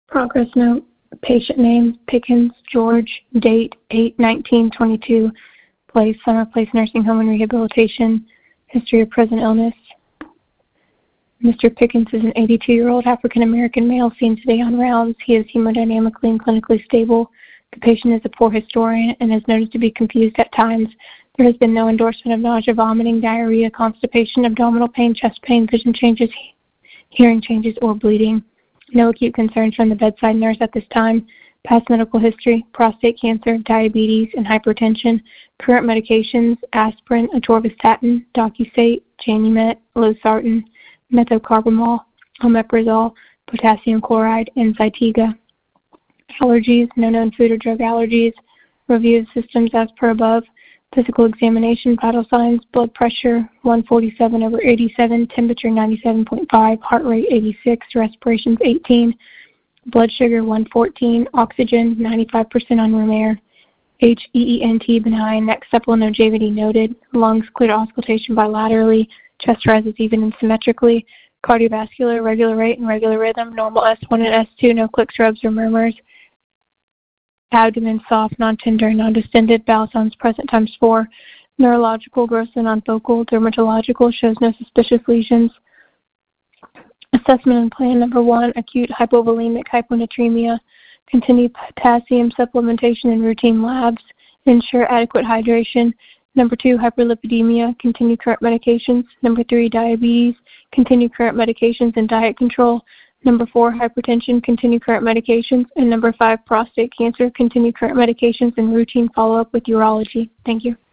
Progress note. Patient name, Pickens George. Date, 8/19/22. Place, Summer Place Nursing Home and Rehabilitation. History of present illness. Mr. Pickens is an 82-year-old African-American male seen today on rounds. He is hemodynamically and clinically stable. The patient is a poor historian and is noted to be confused at times. There has been no endorsement of nausea, vomiting, diarrhea, constipation, abdominal pain, chest pain, vision changes, hearing changes, or bleeding. No acute concerns from the bedside nurse at this time. Past medical history, prostate cancer, diabetes, and hypertension. Current medications, aspirin, atorvastatin, Docusate, Janimet, losartan, methocarbamol, omeprazole, potassium chloride, and Zytiga. Allergies, no known food or drug allergies. Review of systems as per above. Physical examination, vital signs, blood pressure 147/87, temperature 97.5, heart rate 86, respirations 18, blood sugar 114, oxygen 95% on room air, HEENT benign, neck supple, no JVD noted, lungs clear to auscultation bilaterally, chest rises even and symmetrically, cardiovascular, regular rate and regular rhythm, normal S1 and S2, no clicks, rubs, or murmurs, abdomen soft, non-tender, non-distended, bowel sounds present ×4, neurological, gross and non-focal, dermatological, shows no suspicious lesions. Assessment and plan number 1, acute hypovolemic hyponatremia, continue potassium supplementation and routine labs, ensure adequate hydration. Number 2, hyperlipidemia, continue current medications. Number 3, diabetes, continue current medications and diet control. Number 4, hypertension, continue current medications. And number 5, prostate cancer, continue current medications and routine follow-up with urology. Thank you.